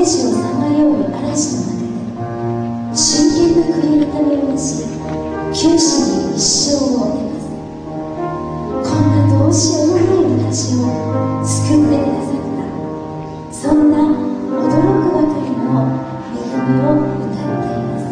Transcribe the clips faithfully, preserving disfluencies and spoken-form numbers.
地をさまよう嵐の中で真剣な悔い改めをなし、九死に一生を得ます。こんなどうしようもない私を救ってくださった、そんな驚くばかりの恵みを歌っています。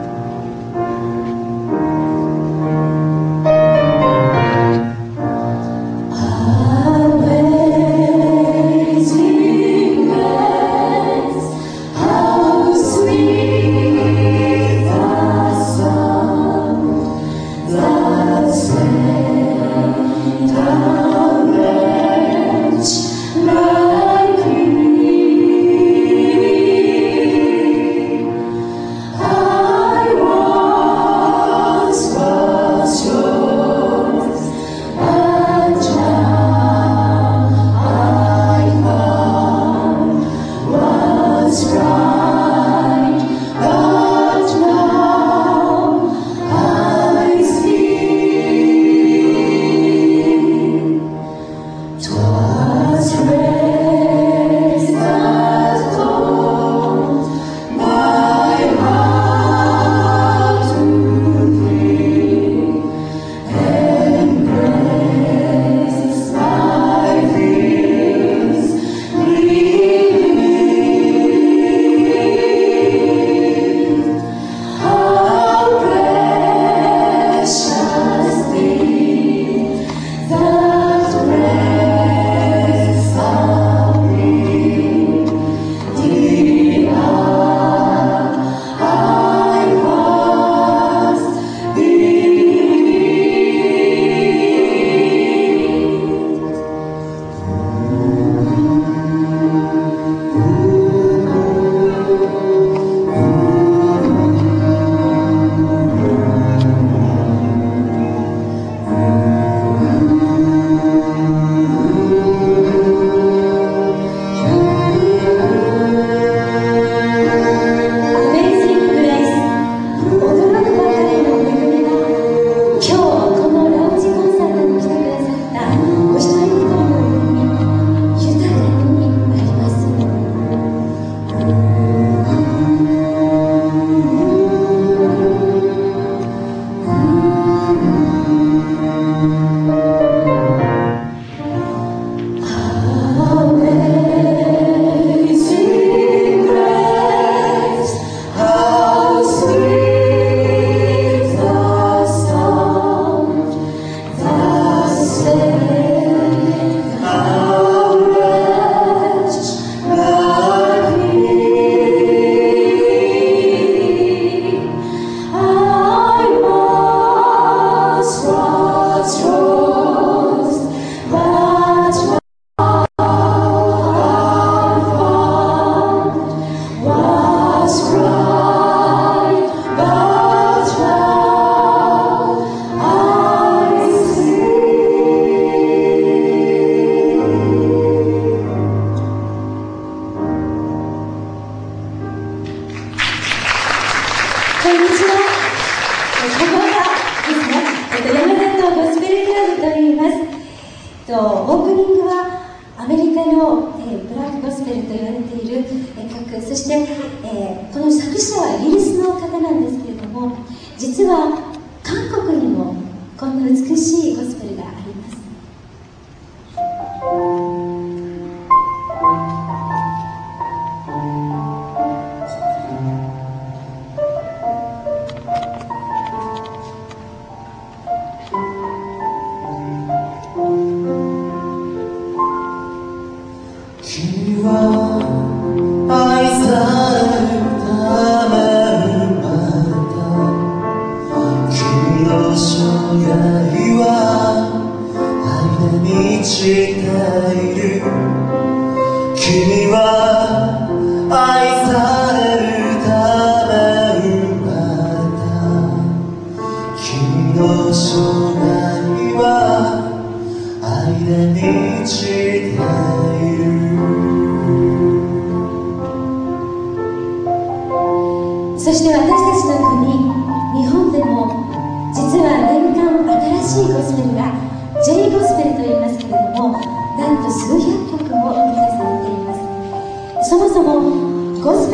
そして私たちの国日本でも実は年間新しいゴスペルが J ゴスペルと言いますけれども、なんと数百曲も生み出されています。そもそもゴ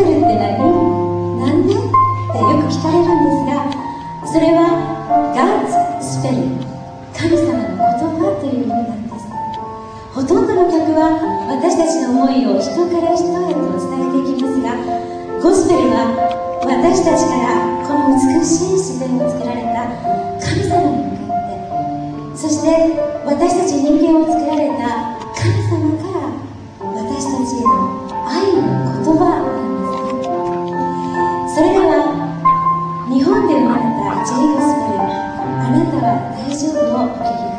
ペルって何？なんで？ってよく聞かれるんですが、それは God's Spell、 神様の言葉という意味なんです。ほとんどの曲は私たちの思いを人から人へと伝えていきますが、ゴスペルは私たちからこの美しい自然を作られた神様に向かって、そして私たち人間を作られた神様から私たちへの愛の言葉なんです。それでは日本で生まれた J ゴスペル、あなたは大丈夫をお聴きください。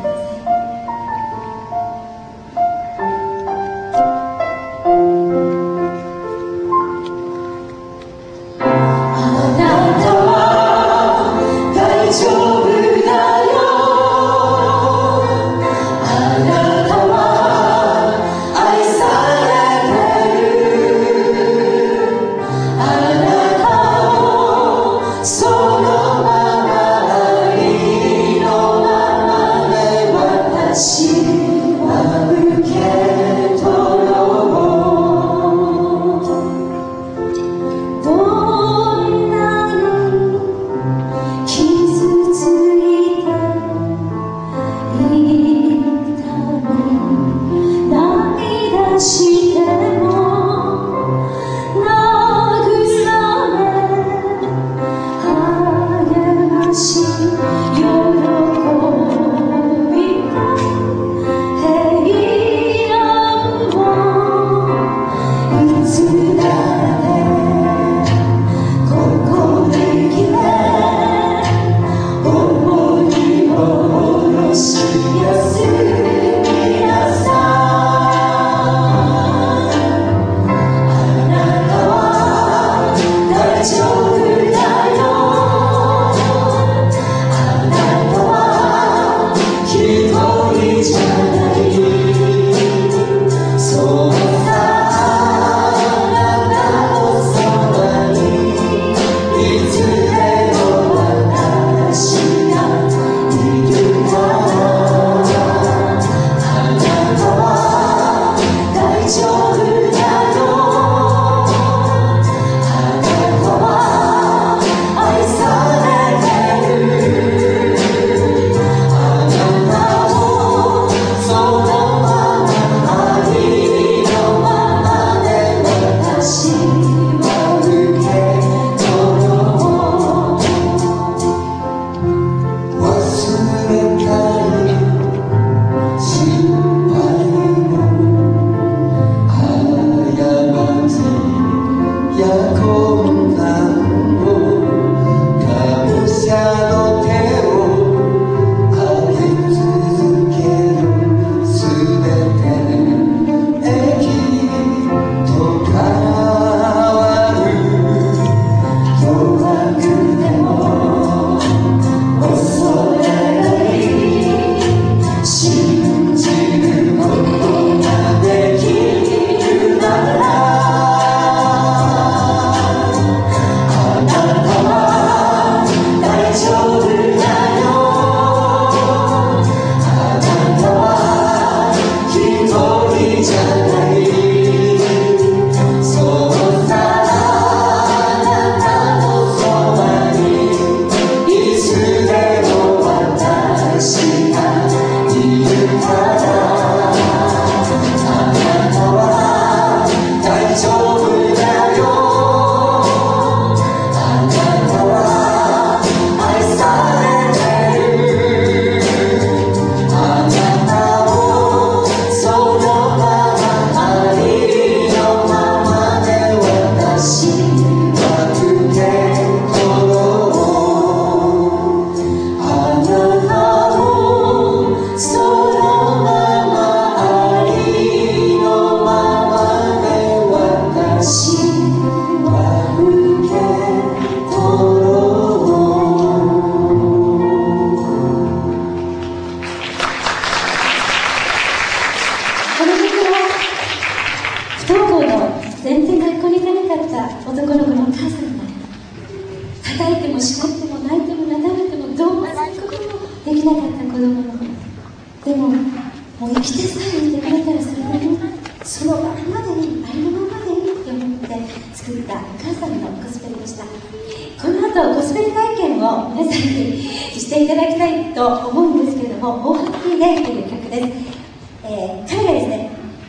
さんのゴスペルでした。この後ゴスペル体験を皆さんにしていただきたいと思うんですけれども、「オーハッピーデイ」という曲です。えー、彼がですね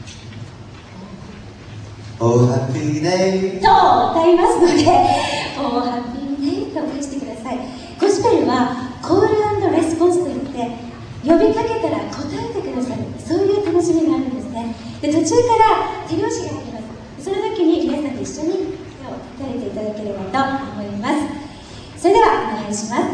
「Oh Happy Day」 と歌いますので「Oh Happy Day」と返してください。ゴスペルはコール&レスポンスといって呼びかけたら答えてくださる、そういう楽しみがあるんですね。で、途中から手拍子が入ります。その時に皆さんで一緒に手を叩いていただければと思います。それではお願いします。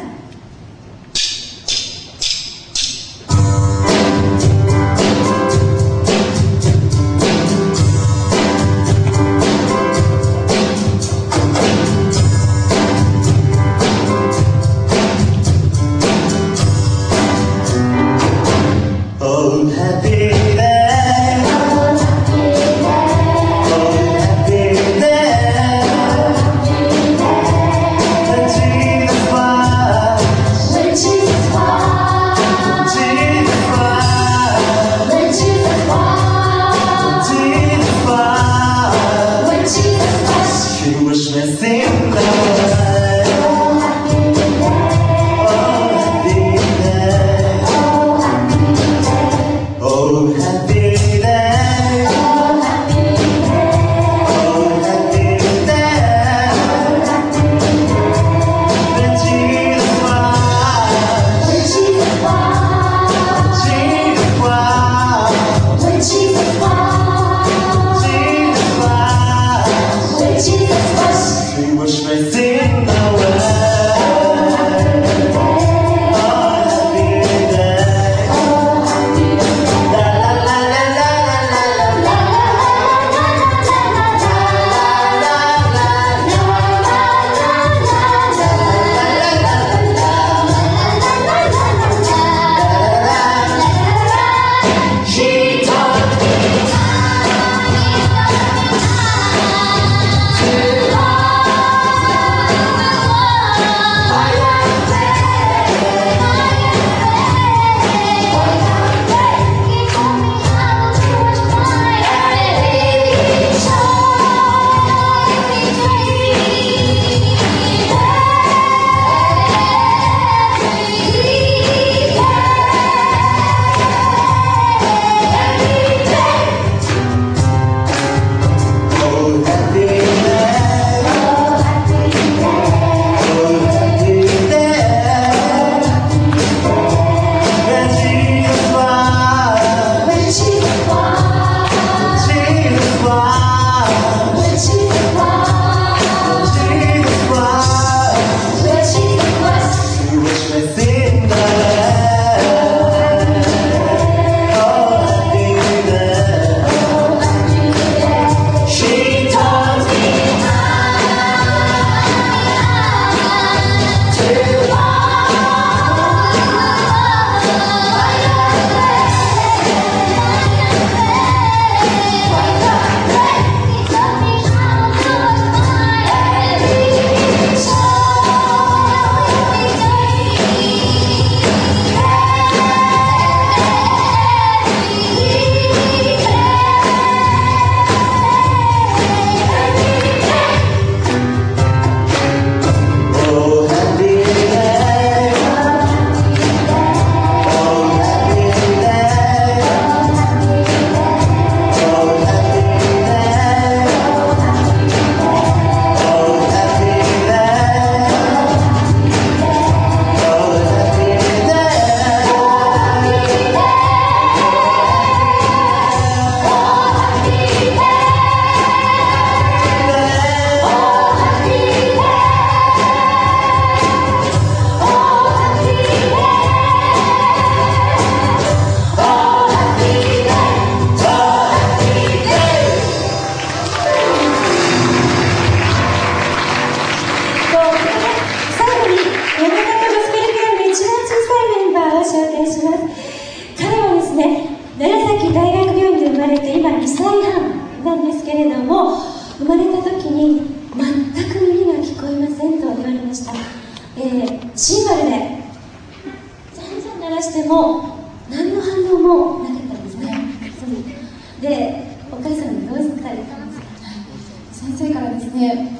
シンバルでじゃんじゃん鳴らしても何の反応もなかったんですね。で、お母さんにどうされたんですか？ 先生からですね、あの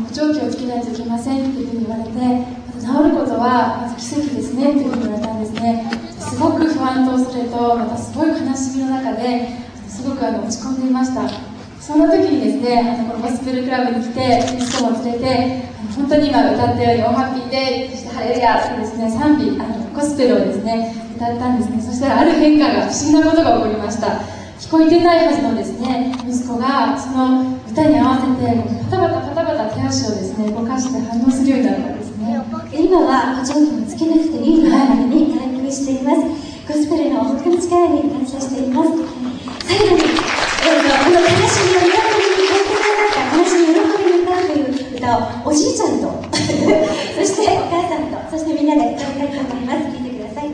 補聴器をつけないといけませんっていうふうに言われて、また治ることはまず奇跡ですねっていうふうに言われたんですね。すごく不安とそれとまたすごい悲しみの中ですごくあの落ち込んでいました。そんな時にですね、あのこのゴスペルクラブに来て息子も連れて、あの本当に今歌ったように「オーハッピーデイ」そして「ハレルヤ」ってですね賛美あのゴスペルをですね歌ったんですね。そしたらある変化が不思議なことが起こりました。聞こえてないはずのですね息子がその歌に合わせてパタパタパタパタ手足をですね動かして反応するようになったんですね。 今は補聴器をつけなくていいぐらいまでに回復しています。ゴスペルの本当に力に感謝しています。最後に、えー、とこの悲しみを喜びに変えてくださった悲しみを喜びに歌うという歌をおじいちゃんとそしてお母さんとそしてみんなで歌いたいと思います。聴いてください。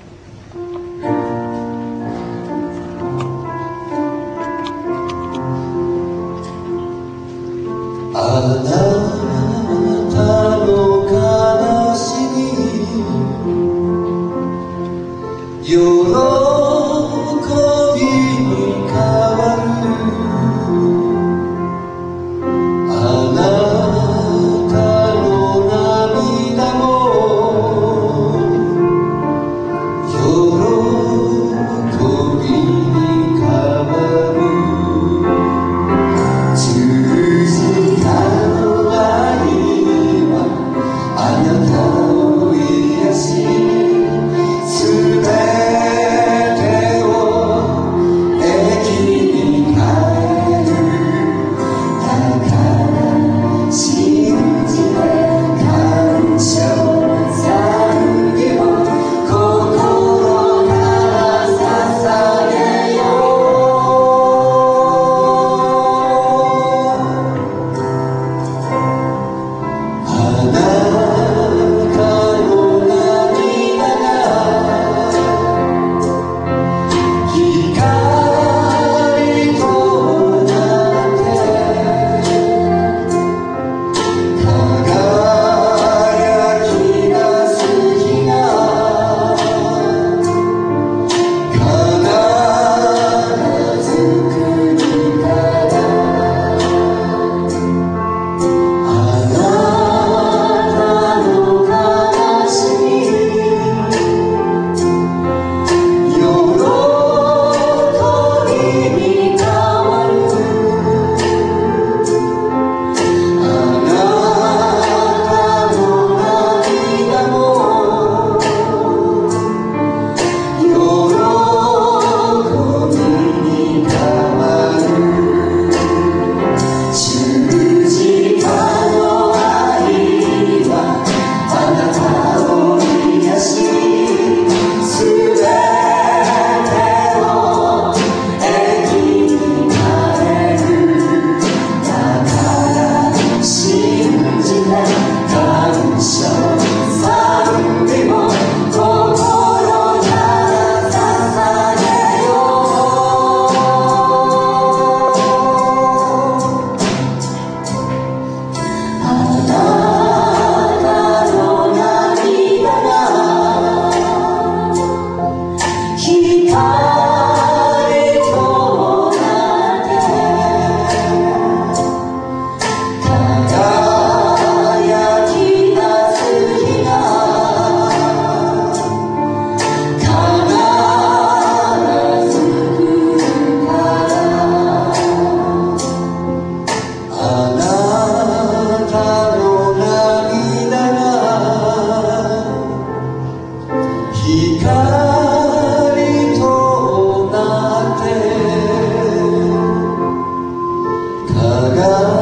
あなたの悲しみ喜びに変わるあなたの涙も喜びに変わる十字架の愛はあなたを癒しすべてを益に変えるだから信じて感謝を賛美を心から捧げようあなたの涙が光となって輝き出す日が必ず来るからあなたの悲しみ喜びに変わるあなたの涙も喜びに変わる十字架の愛はあなたを癒しすべてを益に変えるだから信じて感謝を賛美を心から捧げようあなたの涙が光となって輝き出す日が必ず来るからあなたの涙が光となって輝